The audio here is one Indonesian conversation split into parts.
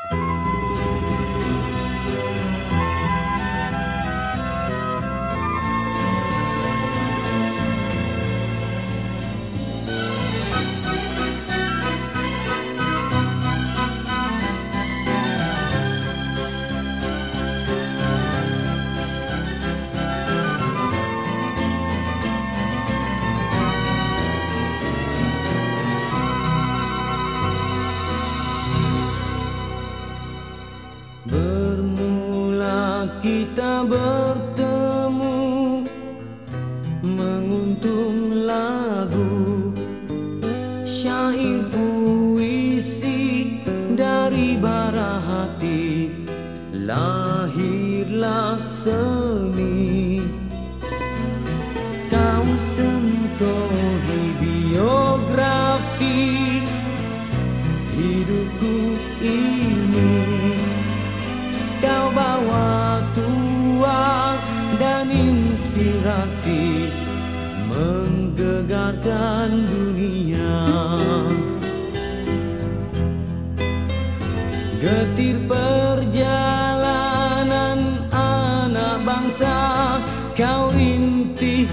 Bermula kita bertemu, menguntung lagu, syair puisi dari bara hati, lahirlah seni. Kau sentuhi biografi hidupku ini. Kau bawa tuah dan inspirasi, menggegarkan dunia. Getir perjalanan anak bangsa, kau rintih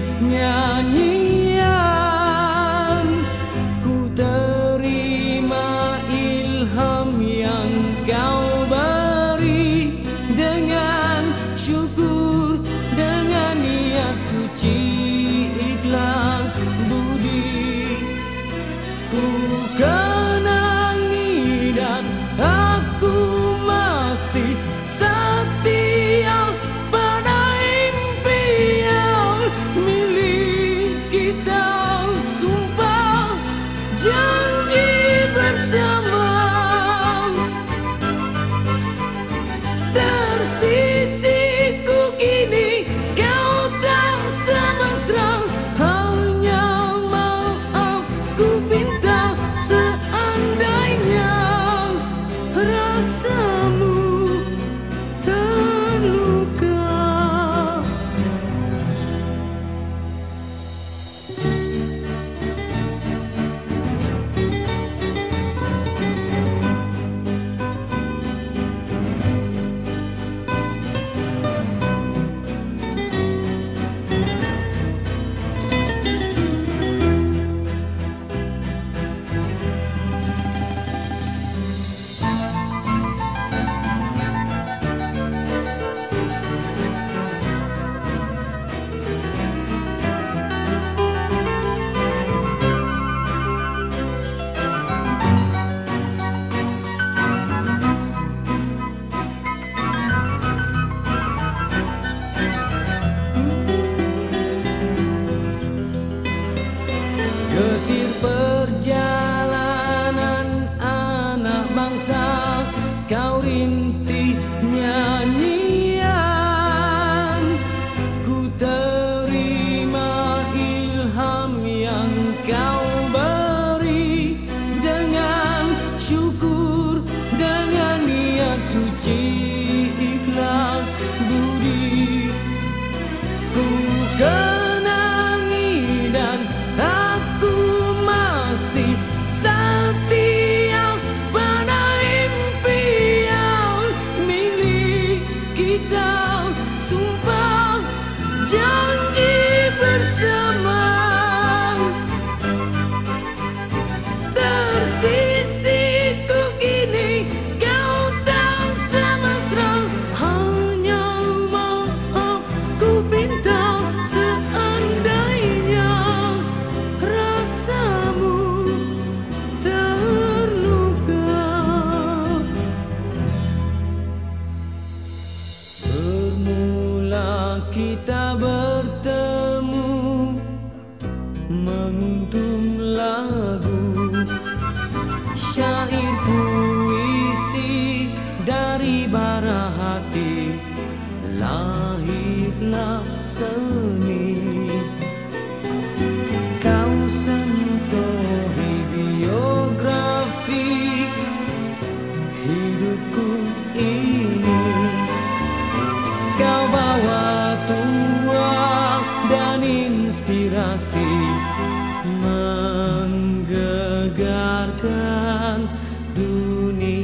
nyanyian. Ku terima ilham yang kau beri, dengan syukur, dengan niat suci, ikhlas budi. Ku kenangi dan aku masih setia pada impian milik kita. Sumpah janji bersama, tersisiku kini kau tak semesra. Hanya maaf ku pinta, seandainya rasamu terluka. Getir perjalanan anak bangsa, kau rintih nyanyian. Ku terima ilham yang kau beri, dengan syukur, dengan niat suci, ikhlas budi. Ku kenangi dan aku masih setia pada impian milik kita. Sumpah janji bersama, tersisiku kini kau tak semesra. Hanya maaf ku pinta, seandainya rasamu terluka. Bermula kita bertemu, menguntung lagu, syair puisi dari bara hati, lahirlah seni. Kau sentuhi biografi hidupku ini. Kau bawa tuah dan inspirasi, menggegarkan dunia.